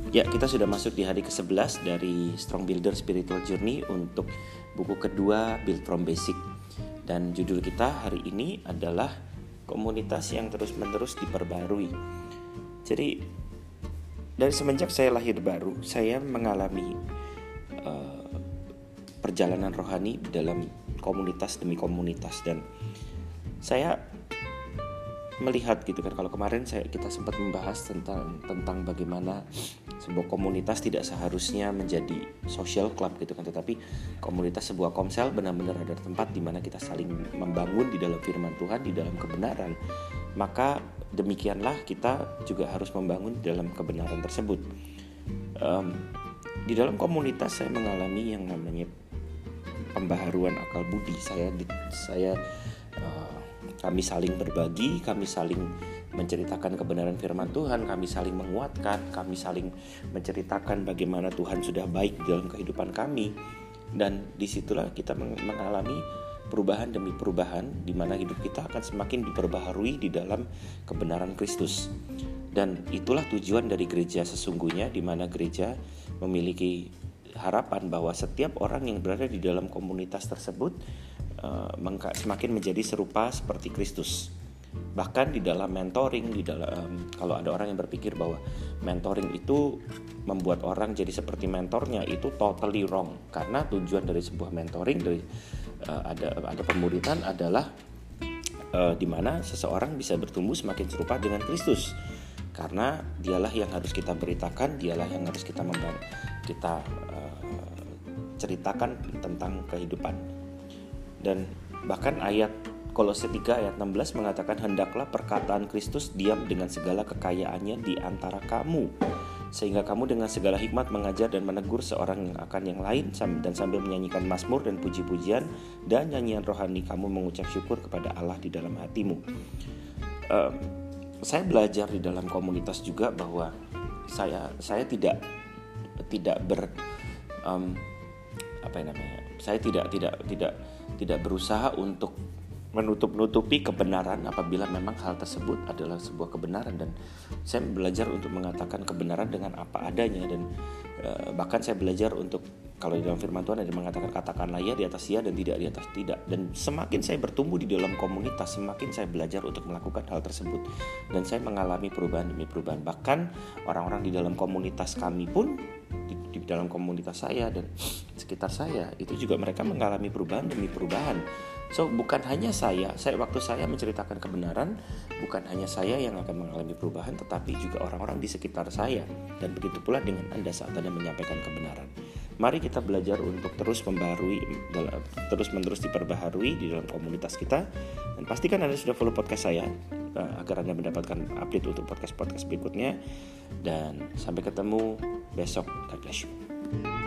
Ya, kita sudah masuk di hari ke-11 dari Strong Builder Spiritual Journey untuk buku kedua Build from Basic. Dan judul kita hari ini adalah komunitas yang terus-menerus diperbarui. Jadi, dari semenjak saya lahir baru, saya mengalami perjalanan rohani dalam komunitas demi komunitas. Dan saya melihat gitu kan, kalau kemarin kita sempat membahas tentang bagaimana sebuah komunitas tidak seharusnya menjadi social club gitu kan, tetapi komunitas sebuah komsel benar-benar ada tempat di mana kita saling membangun di dalam firman Tuhan, di dalam kebenaran. Maka demikianlah kita juga harus membangun di dalam kebenaran tersebut. Di dalam komunitas saya mengalami yang namanya pembaharuan akal budi. Kami saling berbagi, kami saling menceritakan kebenaran firman Tuhan, kami saling menguatkan, kami saling menceritakan bagaimana Tuhan sudah baik dalam kehidupan kami. Dan disitulah kita mengalami perubahan demi perubahan, di mana hidup kita akan semakin diperbaharui di dalam kebenaran Kristus. Dan itulah tujuan dari gereja sesungguhnya, di mana gereja memiliki harapan bahwa setiap orang yang berada di dalam komunitas tersebut semakin menjadi serupa seperti Kristus. Bahkan di dalam mentoring, kalau ada orang yang berpikir bahwa mentoring itu membuat orang jadi seperti mentornya, itu totally wrong. Karena tujuan dari sebuah mentoring, ada pemuridan adalah di mana seseorang bisa bertumbuh semakin serupa dengan Kristus. Karena dialah yang harus kita beritakan, dialah yang harus kita ceritakan tentang kehidupan. Dan bahkan ayat Kolose 3 ayat 16 mengatakan, hendaklah perkataan Kristus diam dengan segala kekayaannya di antara kamu, sehingga kamu dengan segala hikmat mengajar dan menegur seorang akan yang lain, dan sambil menyanyikan mazmur dan puji-pujian dan nyanyian rohani kamu mengucap syukur kepada Allah di dalam hatimu. Saya belajar di dalam komunitas juga bahwa saya tidak berusaha untuk menutup-nutupi kebenaran apabila memang hal tersebut adalah sebuah kebenaran. Dan saya belajar untuk mengatakan kebenaran dengan apa adanya. Dan bahkan saya belajar untuk, kalau di dalam firman Tuhan ada mengatakan katakanlah ya di atas ya dan tidak di atas tidak. Dan semakin saya bertumbuh di dalam komunitas, semakin saya belajar untuk melakukan hal tersebut. Dan saya mengalami perubahan demi perubahan. Bahkan orang-orang di dalam komunitas kami pun, di dalam komunitas saya dan sekitar saya, itu juga mereka mengalami perubahan demi perubahan. So bukan hanya saya waktu saya menceritakan kebenaran, bukan hanya saya yang akan mengalami perubahan, tetapi juga orang-orang di sekitar saya. Dan begitu pula dengan Anda saat Anda menyampaikan kebenaran. Mari kita belajar untuk terus-menerus diperbaharui di dalam komunitas kita. Dan pastikan Anda sudah follow podcast saya agar Anda mendapatkan update untuk podcast-podcast berikutnya. Dan sampai ketemu besok. God bless you.